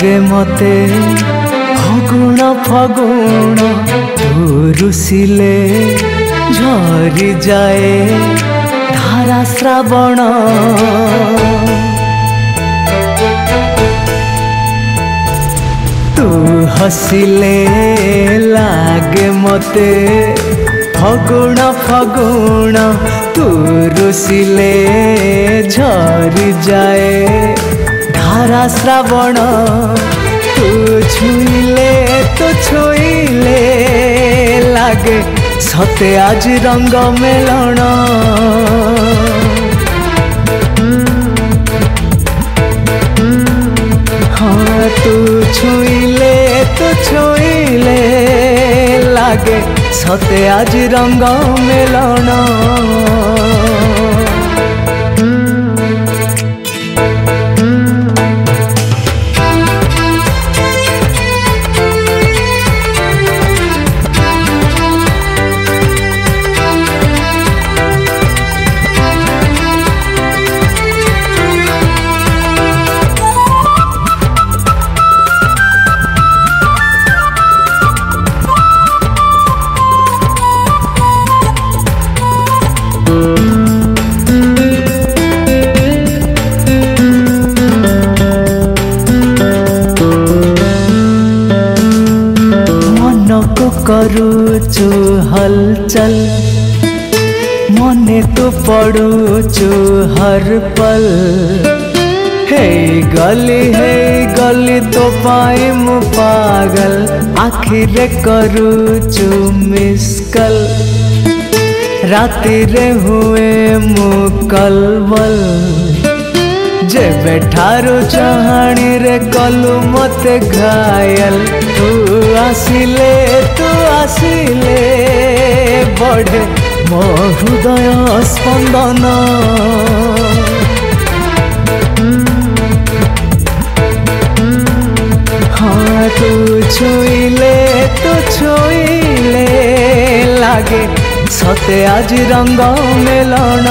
लागे मते फगुण फगुण तू रुसिले झरी जाए धारा श्रावण तू हसिले लागे मते फगुण फगुण तू रुसिले झरी जाए धारा श्रावण तू छुईले तो छुईले लागे सते आज रंग मेलण हाँ तू छुईले तो छुईले लागे सते आज रंग मेलण करूचु हलचल मने तो पड़ुचु हर पल हे गली तो पाई मु पागल आखिरे करूचु मिसकल राति रे हुए मु कलबल जेबे ठारू चाहाणी रे कलु मते घायल तू आसिले बढ़े मो हृदय स्पंदन हाँ तू छुईले लागे सते आज रंग मेलण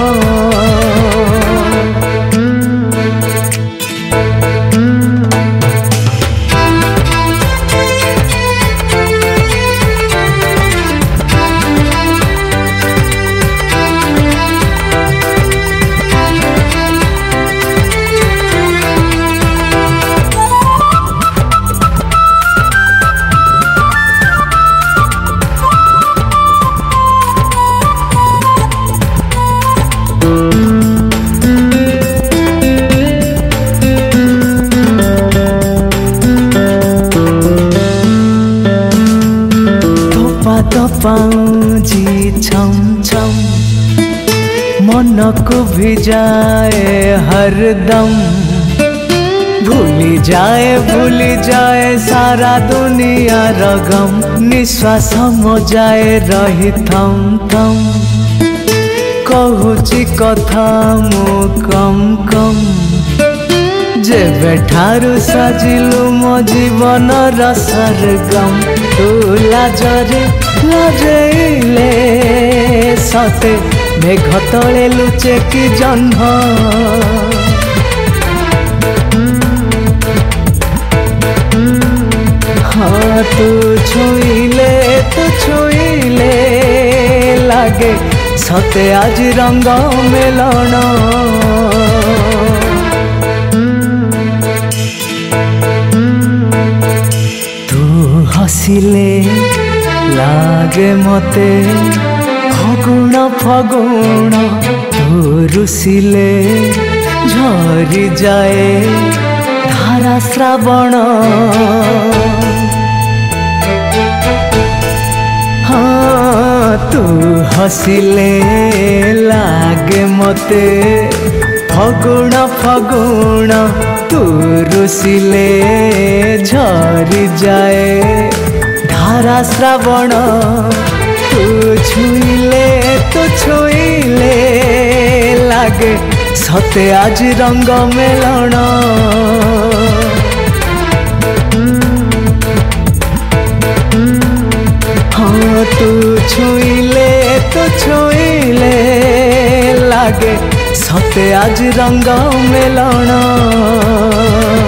पाऊजी छम छम मन को भी जाए हरदम भूली जाए सारा दुनिया रगम निश्वास हो जाए रही थम थम कहूची कथा मु कम कम जेबे ठारू साजिलु मो जीवन सरगम तू लाजरे लाजेले सते मेघ तले लुचे कि जह्न हाँ तू छुईले लागे सते आज रंग मेलण हसिले लागे मते फगुण फगुण तू रुसिले झरी जाए धारा श्रावण हाँ तू हसिले लागे मते फगुण फगुण तू रुसिले झरी जाए धारा श्रावण तू छुईले लागे सते आज रंग मेलण हाँ तू छुईले लागे सते आज रंग मेलण।